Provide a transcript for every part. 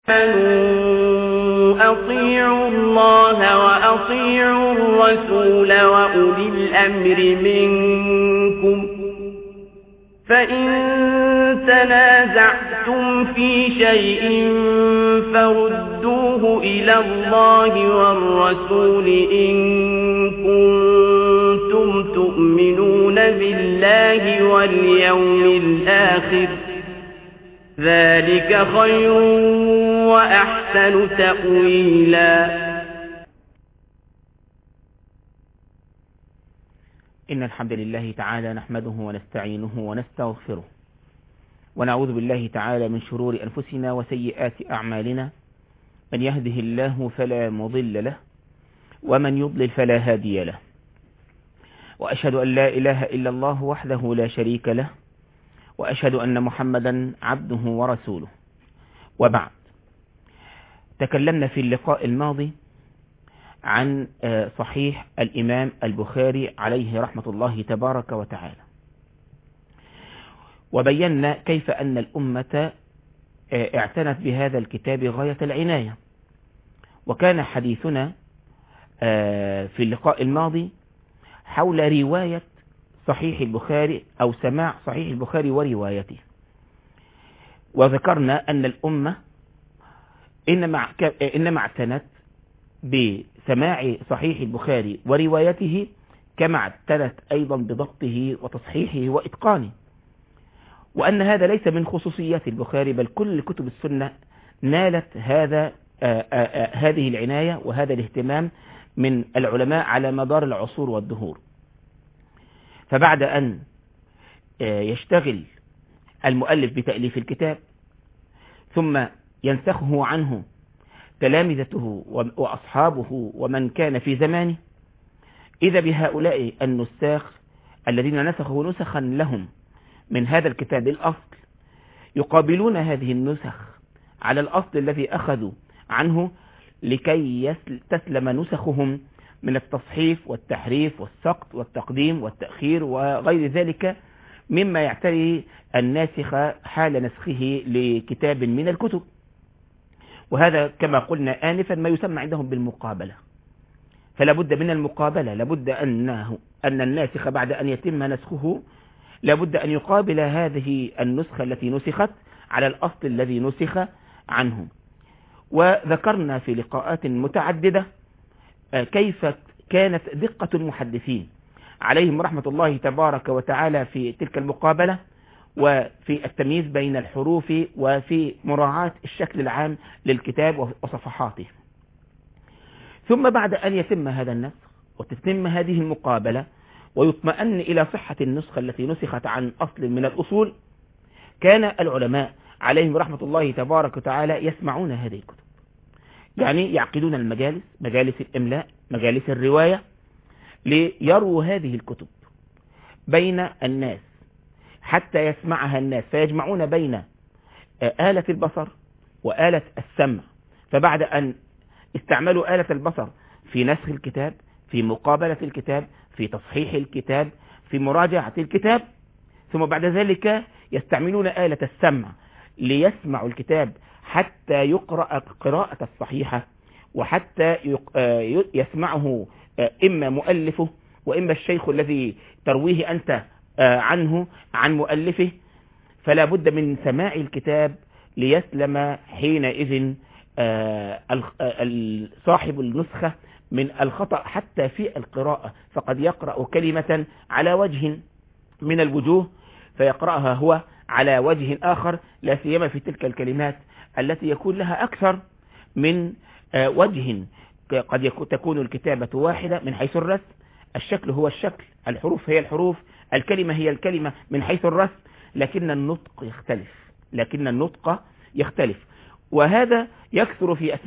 أطيعوا الله وأطيعوا الرسول وأولي الأمر منكم فإن تنازعتم في شيء فردوه إلى الله والرسول إن كنتم تؤمنون بالله واليوم الآخر ذلك خير وأحسن تأويلا. إن الحمد لله تعالى نحمده ونستعينه ونستغفره ونعوذ بالله تعالى من شرور أنفسنا وسيئات أعمالنا، من يهده الله فلا مضل له ومن يضلل فلا هادي له، وأشهد أن لا إله إلا الله وحده لا شريك له، وأشهد أن محمدا عبده ورسوله. وبعد، تكلمنا في اللقاء الماضي عن صحيح الإمام البخاري عليه رحمة الله تبارك وتعالى، وبينا كيف أن الأمة اعتنت بهذا الكتاب غاية العناية. وكان حديثنا في اللقاء الماضي حول رواية صحيح البخاري أو سماع صحيح البخاري وروايته، وذكرنا أن الأمة إنما اعتنت بسماع صحيح البخاري وروايته كما اعتنت أيضا بضبطه وتصحيحه وإتقانه، وأن هذا ليس من خصوصيات البخاري، بل كل كتب السنة نالت هذه العناية وهذا الاهتمام من العلماء على مدار العصور والدهور. فبعد أن يشتغل المؤلف بتأليف الكتاب ثم ينسخه عنه تلامذته وأصحابه ومن كان في زمانه، إذا بهؤلاء النساخ الذين نسخوا نسخا لهم من هذا الكتاب الأصل يقابلون هذه النسخ على الأصل الذي أخذوا عنه لكي تسلم نسخهم من التصحيف والتحريف والسقط والتقديم والتأخير وغير ذلك مما يعتري الناسخ حال نسخه لكتاب من الكتب. وهذا كما قلنا آنفا ما يسمى عندهم بالمقابلة، فلا بد من المقابلة، لابد أن الناسخ بعد أن يتم نسخه لابد أن يقابل هذه النسخة التي نسخت على الأصل الذي نسخ عنه. وذكرنا في لقاءات متعددة كيف كانت دقة المحدثين عليهم رحمة الله تبارك وتعالى في تلك المقابلة وفي التمييز بين الحروف وفي مراعاة الشكل العام للكتاب وصفحاته. ثم بعد أن يتم هذا النسخ وتتم هذه المقابلة ويطمئن إلى صحة النسخة التي نسخت عن أصل من الأصول، كان العلماء عليهم رحمة الله تبارك وتعالى يسمعون هذه الكتب، يعني يعقدون المجالس، مجالس الإملاء، مجالس الرواية، ليروا هذه الكتب بين الناس حتى يسمعها الناس، فيجمعون بين آلة البصر وآلة السمع. فبعد أن استعملوا آلة البصر في نسخ الكتاب، في مقابلة الكتاب، في تصحيح الكتاب، في مراجعة الكتاب، ثم بعد ذلك يستعملون آلة السمع ليسمعوا الكتاب حتى يقرأ قراءة الصحيحة، وحتى يسمعه إما مؤلفه وإما الشيخ الذي ترويه أنت عنه عن مؤلفه. فلا بد من سماع الكتاب ليسلم حينئذ صاحب النسخة من الخطأ حتى في القراءة، فقد يقرأ كلمة على وجه من الوجوه فيقرأها هو على وجه آخر، لا سيما في تلك الكلمات التي يكون لها أكثر من وجه. قد تكون الكتابة واحدة من حيث الرسم، الشكل هو الشكل، الحروف هي الحروف، الكلمة هي الكلمة من حيث الرسم، لكن النطق يختلف. وهذا يكثر في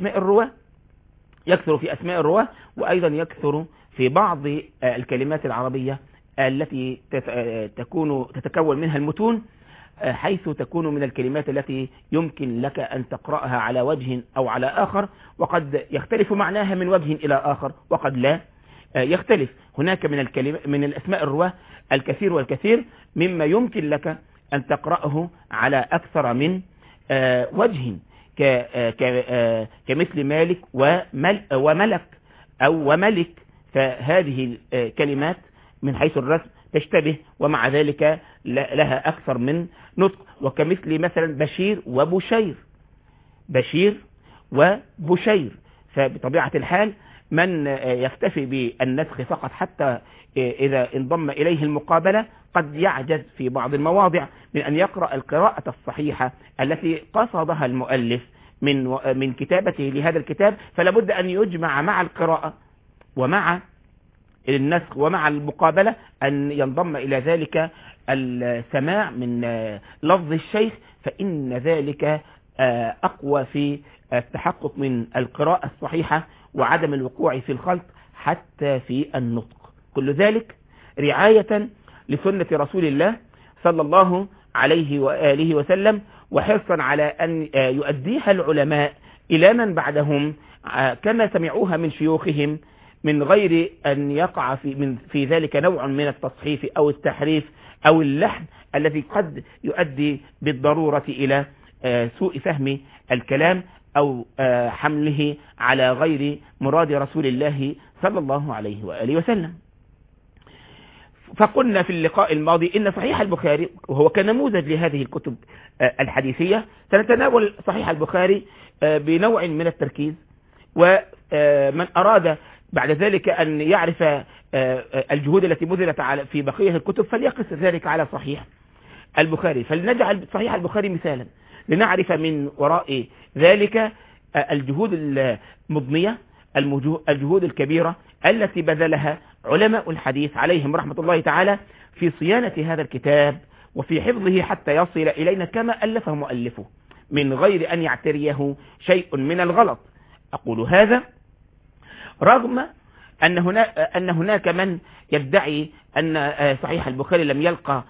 أسماء الرواة، وأيضا يكثر في بعض الكلمات العربية التي تتكون منها المتون، حيث تكون من الكلمات التي يمكن لك أن تقرأها على وجه أو على آخر، وقد يختلف معناها من وجه إلى آخر وقد لا يختلف. هناك من الأسماء الرواة الكثير والكثير مما يمكن لك أن تقرأه على أكثر من وجه، كمثل مالك وملك أو وملك، فهذه الكلمات من حيث الرسم تشتبه، ومع ذلك لها أكثر من نطق. وكمثل مثلا بشير وبشير، بشير وبشير، فبطبيعة الحال من يكتفي بالنسخ فقط حتى إذا انضم إليه المقابلة قد يعجز في بعض المواضع من أن يقرأ القراءة الصحيحة التي قصدها المؤلف من كتابته لهذا الكتاب، فلا بد أن يجمع مع القراءة ومع النسخ ومع المقابلة أن ينضم إلى ذلك السماع من لفظ الشيخ، فإن ذلك أقوى في التحقق من القراءة الصحيحة وعدم الوقوع في الخلط حتى في النطق. كل ذلك رعاية لسنة رسول الله صلى الله عليه وآله وسلم، وحرصا على أن يؤديها العلماء إلى من بعدهم كما سمعوها من شيوخهم، من غير أن يقع في ذلك نوع من التصحيف أو التحريف أو اللحن الذي قد يؤدي بالضرورة إلى سوء فهم الكلام أو حمله على غير مراد رسول الله صلى الله عليه وآله وسلم. فقلنا في اللقاء الماضي إن صحيح البخاري وهو كنموذج لهذه الكتب الحديثية، سنتناول صحيح البخاري بنوع من التركيز، ومن أراد بعد ذلك أن يعرف الجهود التي بذلت في بقية الكتب فليقص ذلك على صحيح البخاري. فلنجعل صحيح البخاري مثالا لنعرف من وراء ذلك الجهود المضنية، الجهود الكبيرة التي بذلها علماء الحديث عليهم رحمة الله تعالى في صيانة هذا الكتاب وفي حفظه حتى يصل إلينا كما ألفه مؤلفه من غير أن يعتريه شيء من الغلط. أقول هذا رغم أن هناك من يدعي أن صحيح البخاري لم يلقى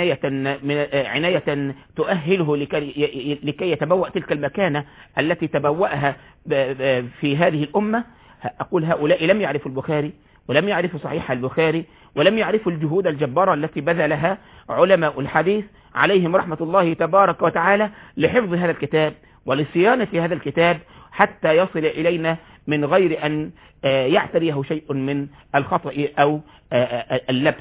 عناية تؤهله لكي يتبوأ تلك المكانة التي تبوأها في هذه الأمة. أقول هؤلاء لم يعرفوا البخاري ولم يعرفوا صحيح البخاري ولم يعرفوا الجهود الجبارة التي بذلها علماء الحديث عليهم رحمة الله تبارك وتعالى لحفظ هذا الكتاب ولصيانة هذا الكتاب حتى يصل إلينا من غير أن يعتريه شيء من الخطأ أو اللبس.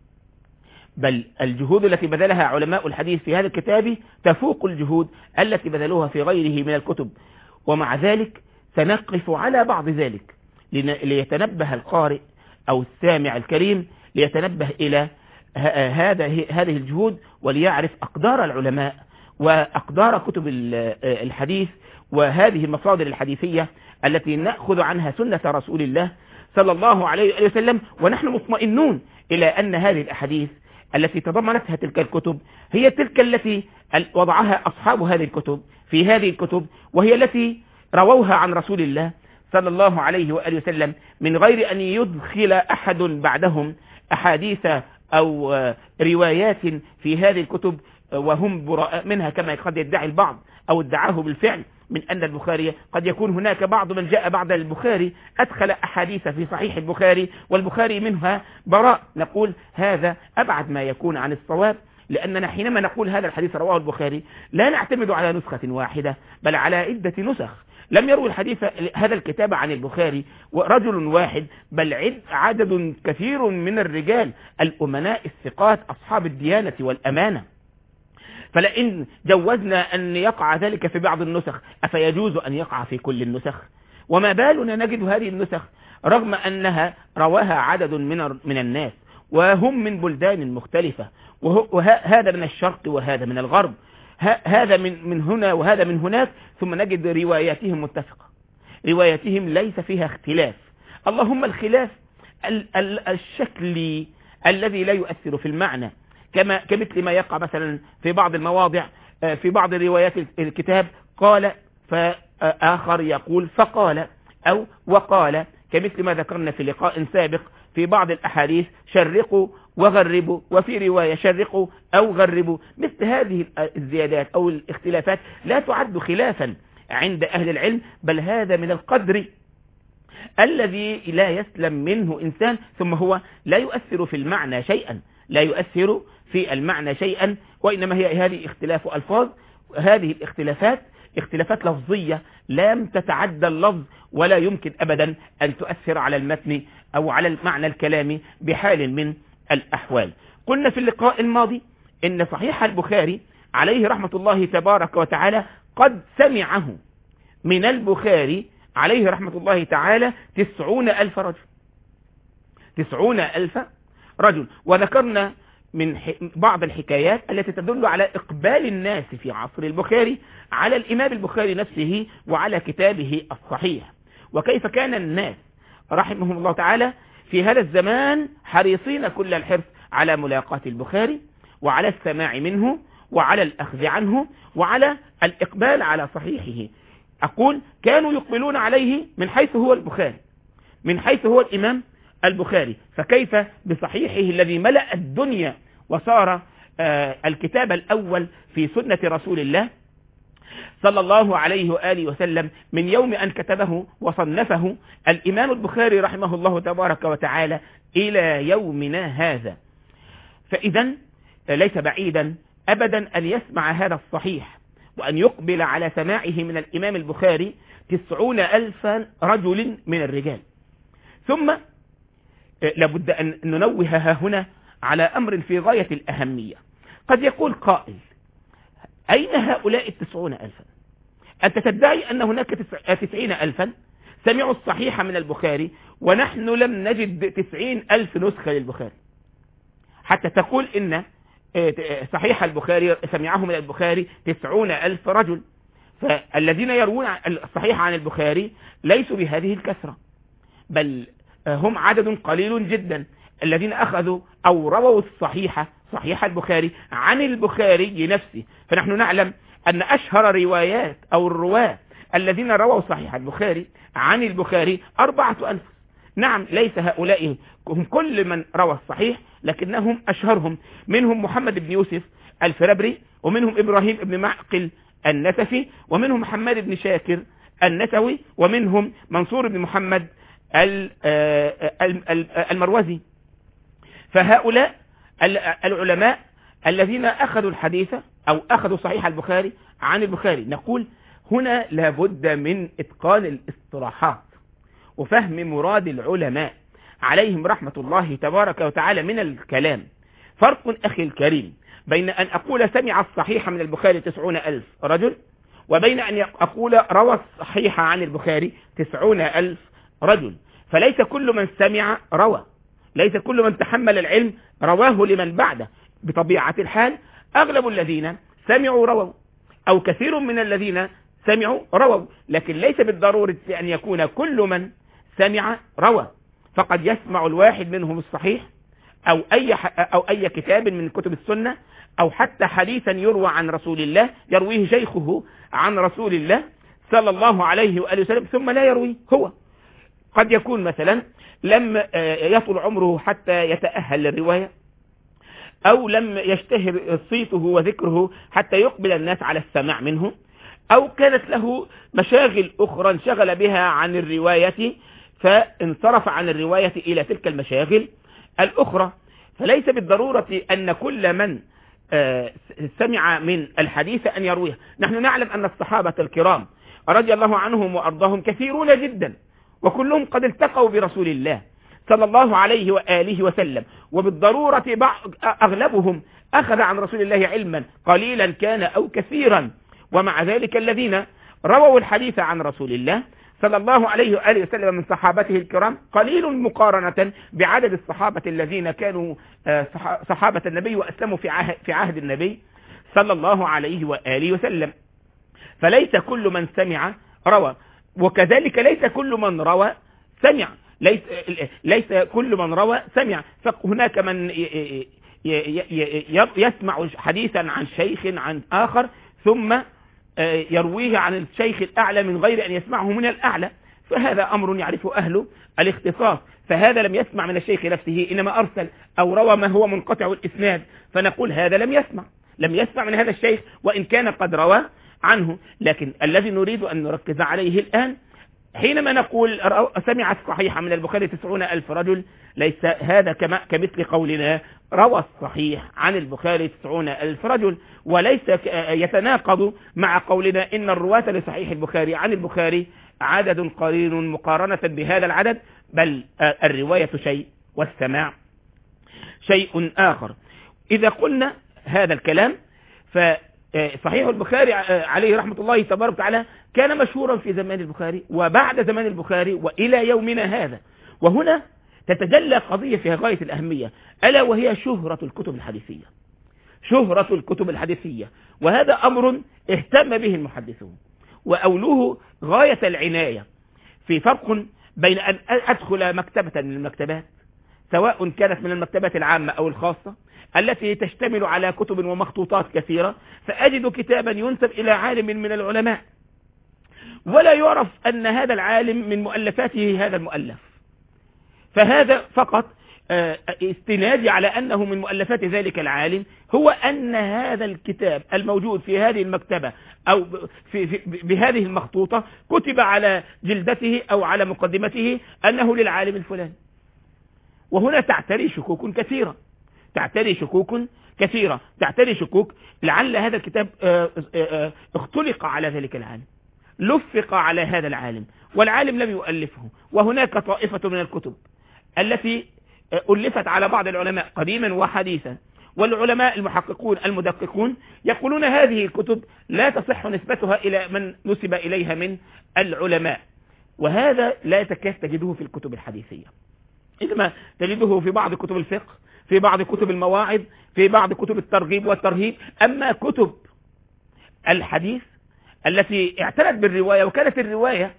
بل الجهود التي بذلها علماء الحديث في هذا الكتاب تفوق الجهود التي بذلوها في غيره من الكتب، ومع ذلك سنقف على بعض ذلك ليتنبه القارئ أو السامع الكريم ليتنبه إلى هذه الجهود وليعرف أقدار العلماء وأقدار كتب الحديث وهذه المصادر الحديثية التي نأخذ عنها سنة رسول الله صلى الله عليه وسلم، ونحن مطمئنون إلى أن هذه الأحاديث التي تضمنتها تلك الكتب هي تلك التي وضعها أصحاب هذه الكتب في هذه الكتب، وهي التي رووها عن رسول الله صلى الله عليه وآله وسلم من غير أن يدخل أحد بعدهم أحاديث أو روايات في هذه الكتب وهم براء منها كما قد يدعي البعض أو ادعاه بالفعل من أن البخاري قد يكون هناك بعض من جاء بعد البخاري أدخل أحاديث في صحيح البخاري والبخاري منها براء. نقول هذا أبعد ما يكون عن الصواب، لأننا حينما نقول هذا الحديث رواه البخاري لا نعتمد على نسخة واحدة بل على عدة نسخ. لم يروي الحديث هذا الكتاب عن البخاري رجل واحد بل عدد كثير من الرجال الأمناء الثقات أصحاب الديانة والأمانة. فلئن جوزنا أن يقع ذلك في بعض النسخ أفيجوز أن يقع في كل النسخ؟ وما بالنا نجد هذه النسخ رغم أنها رواها عدد من الناس وهم من بلدان مختلفة، وهذا من الشرق وهذا من الغرب، هذا من هنا وهذا من هناك، ثم نجد رواياتهم متفقة، رواياتهم ليس فيها اختلاف، اللهم الخلاف الشكلي الذي لا يؤثر في المعنى، كمثل ما يقع مثلا في بعض المواضع في بعض روايات الكتاب قال فآخر يقول فقال أو وقال، كمثل ما ذكرنا في لقاء سابق في بعض الأحاديث شرقوا وغربوا، وفي رواية شرقوا أو غربوا. مثل هذه الزيادات أو الاختلافات لا تعد خلافا عند أهل العلم، بل هذا من القدر الذي لا يسلم منه إنسان، ثم هو لا يؤثر في المعنى شيئا، لا يؤثر في المعنى شيئا، وإنما هي هذه اختلاف ألفاظ. هذه الاختلافات اختلافات لفظية لم تتعدى اللفظ، ولا يمكن أبدا أن تؤثر على المتن أو على المعنى الكلامي بحال من الأحوال. قلنا في اللقاء الماضي إن صحيح البخاري عليه رحمة الله تبارك وتعالى قد سمعه من البخاري عليه رحمة الله تعالى 90,000 رجل، 90,000 رجل. وذكرنا من بعض الحكايات التي تدل على إقبال الناس في عصر البخاري على الإمام البخاري نفسه وعلى كتابه الصحيح، وكيف كان الناس رحمهم الله تعالى في هذا الزمان حريصين كل الحرص على ملاقاة البخاري وعلى السماع منه وعلى الأخذ عنه وعلى الإقبال على صحيحه. أقول كانوا يقبلون عليه من حيث هو البخاري، من حيث هو الإمام البخاري، فكيف بصحيحه الذي ملأ الدنيا وصار الكتاب الأول في سنة رسول الله صلى الله عليه وآله وسلم من يوم أن كتبه وصنفه الإمام البخاري رحمه الله تبارك وتعالى إلى يومنا هذا. فإذا ليس بعيدا أبدا أن يسمع هذا الصحيح وأن يقبل على سماعه من الإمام البخاري 90,000 رجل من الرجال. ثم لابد أن ننوه هنا على أمر في غاية الأهمية. قد يقول قائل أين هؤلاء 90,000؟ أنت تدعي أن هناك 90,000 سمعوا الصحيح من البخاري ونحن لم نجد 90,000 نسخة للبخاري، حتى تقول إن صحيح البخاري سمعه من البخاري 90,000 رجل. فالذين يروون الصحيح عن البخاري ليسوا بهذه الكثرة، بل هم عدد قليل جدا الذين أخذوا أو رووا صحيح البخاري عن البخاري نفسه. فنحن نعلم أن أشهر روايات أو الرواة الذين رووا صحيح البخاري عن البخاري 4,000. نعم، ليس هؤلاء هم كل من روى الصحيح، لكنهم أشهرهم، منهم محمد بن يوسف الفربري، ومنهم إبراهيم بن معقل النسفي، ومنهم محمد بن شاكر النسوي، ومنهم منصور بن محمد المروزي. فهؤلاء العلماء الذين أخذوا الحديث أو أخذوا صحيح البخاري عن البخاري. نقول هنا لابد من إتقان الاصطلاحات وفهم مراد العلماء عليهم رحمة الله تبارك وتعالى من الكلام. فرق أخي الكريم بين أن أقول سمع الصحيح من البخاري 90,000 رجل، وبين أن أقول روى الصحيح عن البخاري 90,000 رجل. فليس كل من سمع روى، ليس كل من تحمل العلم رواه لمن بعده. بطبيعة الحال أغلب الذين سمعوا رووا، أو كثير من الذين سمعوا رووا، لكن ليس بالضرورة أن يكون كل من سمع روى. فقد يسمع الواحد منهم الصحيح أو أي كتاب من كتب السنة، أو حتى حديثا يروى عن رسول الله يرويه شيخه عن رسول الله صلى الله عليه وآله وسلم ثم لا يرويه هو. قد يكون مثلا لم يطل عمره حتى يتأهل للرواية، أو لم يشتهر صيته وذكره حتى يقبل الناس على السماع منه، أو كانت له مشاغل أخرى انشغل بها عن الرواية فانصرف عن الرواية إلى تلك المشاغل الأخرى. فليس بالضرورة أن كل من سمع من الحديث أن يرويه. نحن نعلم أن الصحابة الكرام رضي الله عنهم وأرضاهم كثيرون جدا، وكلهم قد التقوا برسول الله صلى الله عليه وآله وسلم، وبالضرورة أغلبهم أخذ عن رسول الله علما قليلا كان أو كثيرا. ومع ذلك الذين رووا الحديث عن رسول الله صلى الله عليه وآله وسلم من صحابته الكرام قليل مقارنة بعدد الصحابة الذين كانوا صحابة النبي وأسلموا في عهد النبي صلى الله عليه وآله وسلم. فليس كل من سمع روى، وكذلك ليس كل من روى سمع، ليس كل من روى سمع. فهناك من يسمع حديثا عن شيخ عن آخر ثم يرويه عن الشيخ الأعلى من غير أن يسمعه من الأعلى، فهذا أمر يعرفه أهل الاختصاص. فهذا لم يسمع من الشيخ نفسه، إنما أرسل أو روى ما هو منقطع الإسناد، فنقول هذا لم يسمع من هذا الشيخ وإن كان قد روى عنه. لكن الذي نريد أن نركز عليه الآن حينما نقول سمع الصحيح من البخاري 90,000 رجل، ليس هذا كمثل قولنا روى الصحيح عن البخاري 90,000 رجل، وليس يتناقض مع قولنا إن الرواة لصحيح البخاري عن البخاري عدد قليل مقارنة بهذا العدد، بل الرواية شيء والسماع شيء آخر. إذا قلنا هذا الكلام فصحيح البخاري عليه رحمة الله تبارك وتعالى كان مشهورا في زمان البخاري وبعد زمان البخاري وإلى يومنا هذا. وهنا تتجلى قضية في غاية الأهمية، ألا وهي شهرة الكتب الحديثية. شهرة الكتب الحديثية، وهذا أمر اهتم به المحدثون وأولوه غاية العناية. في فرق بين أن أدخل مكتبة من المكتبات، سواء كانت من المكتبات العامة أو الخاصة التي تشتمل على كتب ومخطوطات كثيرة، فأجد كتابا ينسب إلى عالم من العلماء ولا يعرف أن هذا العالم من مؤلفاته هذا المؤلف، فهذا فقط استنادي على أنه من مؤلفات ذلك العالم هو أن هذا الكتاب الموجود في هذه المكتبة أو بهذه المخطوطة كتب على جلدته أو على مقدمته أنه للعالم الفلاني. وهنا تعتري شكوك كثيرة، تعتري شكوك لعل هذا الكتاب اختلق على ذلك العالم، لفق على هذا العالم والعالم لم يؤلفه. وهناك طائفة من الكتب التي ألفت على بعض العلماء قديما وحديثا، والعلماء المحققون المدققون يقولون هذه الكتب لا تصح نسبتها إلى من نسب إليها من العلماء، وهذا لا تكاد تجده في الكتب الحديثية، إنما تجده في بعض كتب الفقه، في بعض كتب المواعظ، في بعض كتب الترغيب والترهيب. أما كتب الحديث التي اعتنت بالرواية وكانت الرواية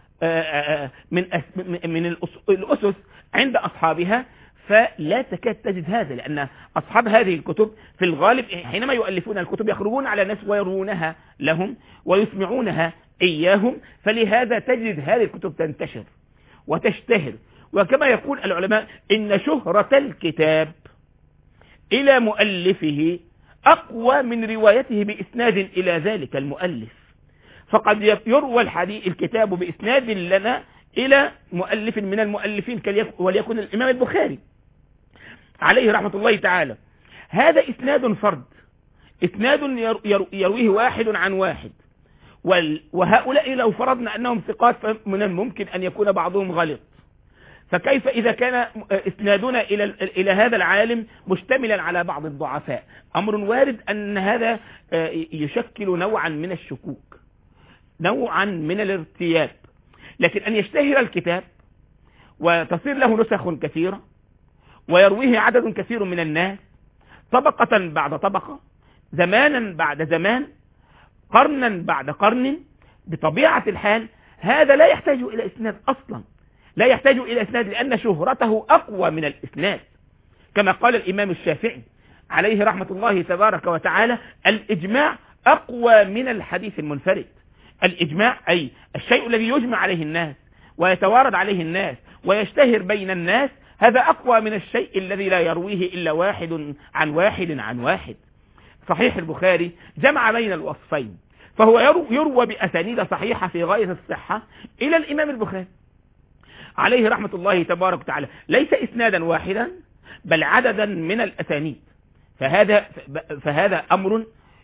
من الأسس عند أصحابها، فلا تكاد تجد هذا، لأن أصحاب هذه الكتب في الغالب حينما يؤلفون الكتب يخرجون على ناس ويروونها لهم ويسمعونها إياهم، فلهذا تجد هذه الكتب تنتشر وتشتهر. وكما يقول العلماء إن شهرة الكتاب إلى مؤلفه أقوى من روايته بإسناد إلى ذلك المؤلف، فقد يروى الكتاب بإسناد لنا إلى مؤلف من المؤلفين وليكن الإمام البخاري عليه رحمة الله تعالى، هذا إسناد فرد، إسناد يرويه واحد عن واحد، وهؤلاء لو فرضنا أنهم ثقات فمن الممكن أن يكون بعضهم غلط، فكيف إذا كان إسنادنا إلى هذا العالم مشتملا على بعض الضعفاء؟ أمر وارد أن هذا يشكل نوعا من الشكوك، نوعا من الارتياب. لكن أن يشتهر الكتاب وتصير له نسخ كثيرة ويرويه عدد كثير من الناس طبقة بعد طبقة، زمانا بعد زمان، قرنا بعد قرن، بطبيعة الحال هذا لا يحتاج إلى إسناد أصلا، لا يحتاج إلى إسناد، لأن شهرته أقوى من الإسناد. كما قال الإمام الشافعي عليه رحمة الله تبارك وتعالى: الإجماع أقوى من الحديث المنفرد. الإجماع أي الشيء الذي يجمع عليه الناس ويتوارد عليه الناس ويشتهر بين الناس، هذا أقوى من الشيء الذي لا يرويه إلا واحد عن واحد عن واحد. صحيح البخاري جمع بين الوصفين، فهو يروى بأسانيد صحيحة في غاية الصحة إلى الإمام البخاري عليه رحمة الله تبارك وتعالى، ليس إسنادا واحدا بل عددا من الأسانيد. فهذا أمر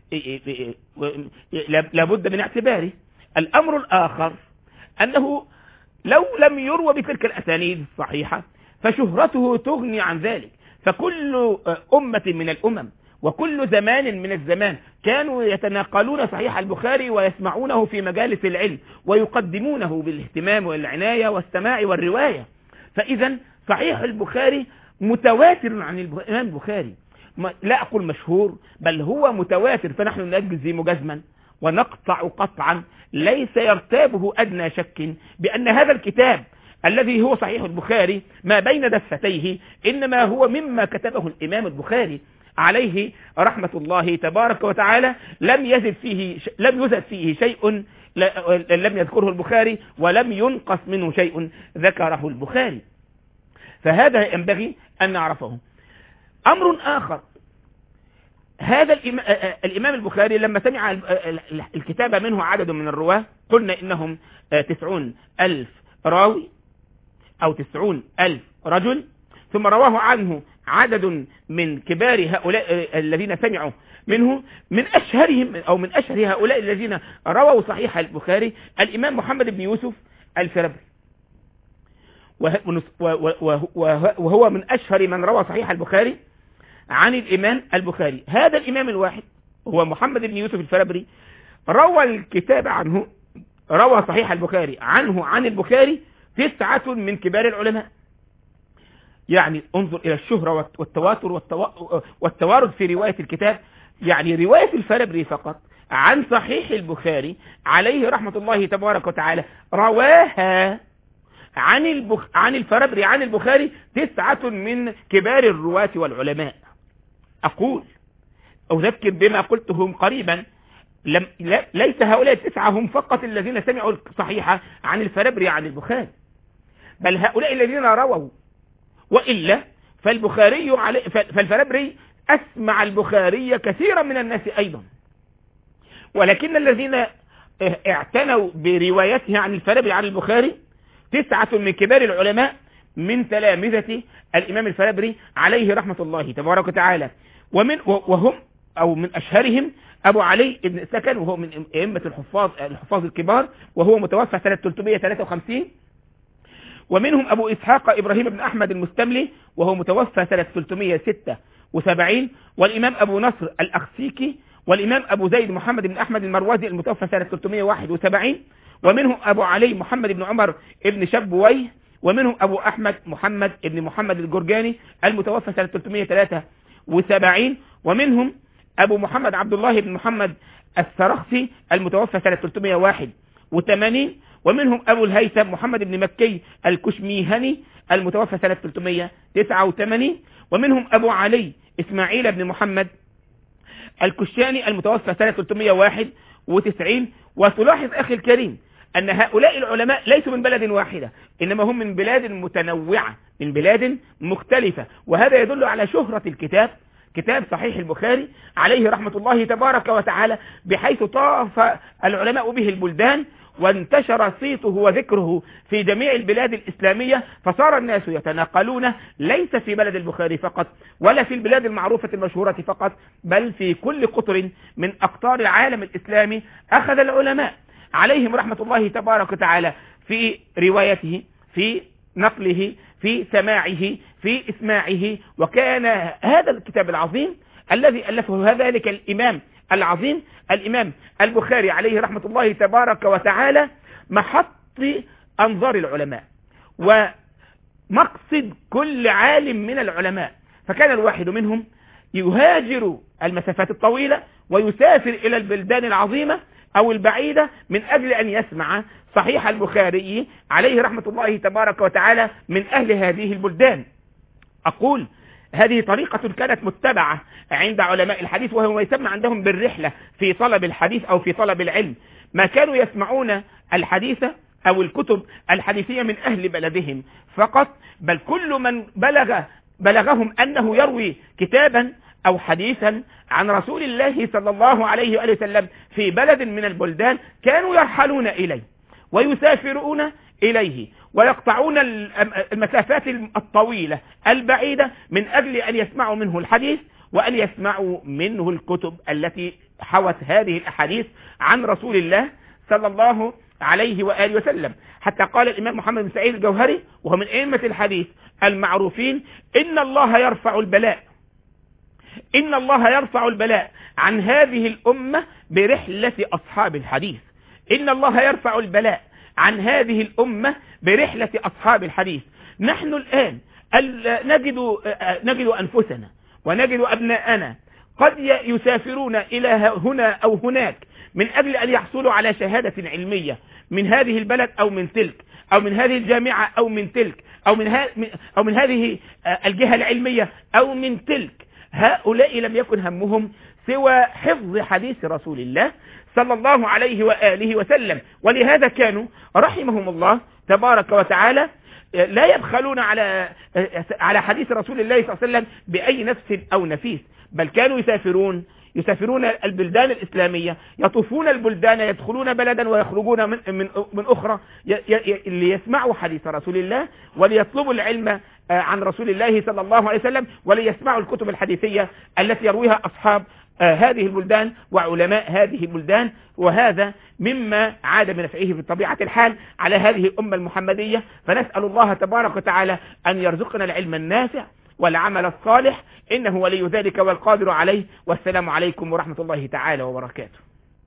لابد من اعتباره. الأمر الآخر أنه لو لم يروى بتلك الأسانيد الصحيحة فشهرته تغني عن ذلك، فكل أمة من الأمم وكل زمان من الزمان كانوا يتناقلون صحيح البخاري ويسمعونه في مجالس العلم ويقدمونه بالاهتمام والعناية والسماع والرواية. فإذا صحيح البخاري متواتر عن الإمام البخاري، لا أقول مشهور بل هو متواتر، فنحن نجزم جزما ونقطع قطعا ليس يرتابه أدنى شك بأن هذا الكتاب الذي هو صحيح البخاري ما بين دفتيه إنما هو مما كتبه الإمام البخاري عليه رحمة الله تبارك وتعالى، لم يزد فيه شيء لم يذكره البخاري ولم ينقص منه شيء ذكره البخاري. فهذا ينبغي أن نعرفه. أمر آخر، هذا الإمام البخاري لما سمع الكتاب منه عدد من الرواة، قلنا إنهم 90,000 راوي أو 90,000 رجل، ثم رواه عنه عدد من كبار هؤلاء الذين سمعوا منه، من أشهرهم أو من أشهر هؤلاء الذين رووا صحيح البخاري الإمام محمد بن يوسف الفربري، وهو من أشهر من روى صحيح البخاري عن الإمام البخاري. هذا الإمام الواحد هو محمد بن يوسف الفربري، روى الكتاب عنه، روى صحيح البخاري عنه عن البخاري 9 من كبار العلماء. يعني انظر إلى الشهرة والتواتر والتوارد في رواية الكتاب. يعني رواية الفربري فقط عن صحيح البخاري عليه رحمة الله تبارك وتعالى رواها عن الفربري عن البخاري 9 من كبار الرواة والعلماء. أقول أذكر بما قلتهم قريبا، ليس هؤلاء 9 هم فقط الذين سمعوا الصحيحة عن الفربري عن البخاري، بل هؤلاء الذين رووا، وإلا فالفربري أسمع البخاري كثيرا من الناس أيضا، ولكن الذين اعتنوا بروايته عن الفربري عن البخاري 9 من كبار العلماء من تلامذة الإمام الفربري عليه رحمة الله تبارك وتعالى، وهم أو من أشهرهم أبو علي بن سكن، وهو من أئمة الحفاظ الكبار، وهو متوفى سنة 353. ومنهم أبو إسحاق إبراهيم بن أحمد المستملي، وهو متوفى سنة 376. والإمام أبو نصر الأخسيكي، والإمام أبو زيد محمد بن أحمد المروزي المتوفى سنة 371. ومنهم أبو علي محمد بن عمر بن شبويه، ومنهم أبو أحمد محمد بن محمد الجرجاني المتوفى سنة 373. ومنهم أبو محمد عبد الله بن محمد السرخسي المتوفى سنة 381. ومنهم أبو الهيثم محمد بن مكي الكشميهني المتوفى سنة 389. ومنهم أبو علي إسماعيل بن محمد الكشاني المتوفى سنة 391. وتلاحظ أخي الكريم أن هؤلاء العلماء ليسوا من بلد واحدة، إنما هم من بلاد متنوعة، من بلاد مختلفة، وهذا يدل على شهرة الكتاب، كتاب صحيح البخاري عليه رحمة الله تبارك وتعالى، بحيث طاف العلماء به البلدان، وانتشر صيته وذكره في جميع البلاد الإسلامية، فصار الناس يتناقلون ليس في بلد البخاري فقط، ولا في البلاد المعروفة المشهورة فقط، بل في كل قطر من أقطار العالم الإسلامي أخذ العلماء عليهم رحمة الله تبارك وتعالى في روايته، في نقله، في سماعه، في إسماعه. وكان هذا الكتاب العظيم الذي ألفه ذلك الإمام العظيم الإمام البخاري عليه رحمة الله تبارك وتعالى محط أنظار العلماء ومقصد كل عالم من العلماء. فكان الواحد منهم يهاجر المسافات الطويلة ويسافر إلى البلدان العظيمة أو البعيدة من أجل أن يسمع صحيح البخاري عليه رحمة الله تبارك وتعالى من أهل هذه البلدان. أقول هذه طريقة كانت متبعة عند علماء الحديث، وهو ما يسمى عندهم بالرحلة في طلب الحديث أو في طلب العلم. ما كانوا يسمعون الحديث أو الكتب الحديثية من أهل بلدهم فقط، بل كل من بلغهم أنه يروي كتابا أو حديثا عن رسول الله صلى الله عليه وآله وسلم في بلد من البلدان كانوا يرحلون إليه ويسافرون إليه ويقطعون المسافات الطويلة البعيدة من أجل أن يسمعوا منه الحديث وأن يسمعوا منه الكتب التي حوت هذه الأحاديث عن رسول الله صلى الله عليه وآله وسلم. حتى قال الإمام محمد بن سعيد الجوهري وهو من أئمة الحديث المعروفين: إن الله يرفع البلاء عن هذه الأمة برحلة أصحاب الحديث. إن الله يرفع البلاء عن هذه الأمة برحلة أصحاب الحديث. نحن الآن نجد أنفسنا ونجد أبناءنا قد يسافرون إلى هنا أو هناك من أجل أن يحصلوا على شهادة علمية من هذه البلد أو من تلك، أو من هذه الجامعة أو من تلك، أو من هذه الجهة العلمية أو من تلك. هؤلاء لم يكن همهم سوى حفظ حديث رسول الله صلى الله عليه وآله وسلم، ولهذا كانوا رحمهم الله تبارك وتعالى لا يبخلون على حديث رسول الله صلى الله عليه وسلم بأي نفس أو نفيس، بل كانوا يسافرون البلدان الإسلامية، يطوفون البلدان، يدخلون بلدا ويخرجون من أخرى ليسمعوا حديث رسول الله وليطلبوا العلم عن رسول الله صلى الله عليه وسلم، وليسمعوا الكتب الحديثية التي يرويها أصحاب هذه البلدان وعلماء هذه البلدان. وهذا مما عاد بنفعه بطبيعة الحال على هذه الأمة المحمدية. فنسأل الله تبارك وتعالى أن يرزقنا العلم النافع والعمل الصالح، إنه ولي ذلك والقادر عليه. والسلام عليكم ورحمة الله تعالى وبركاته.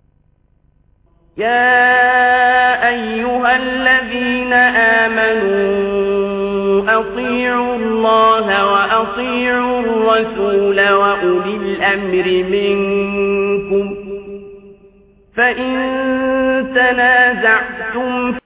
يا أيها الذين آمنوا أطيعوا الله وأطيعوا الرسول وأولي الأمر منكم، فإن تنازعتم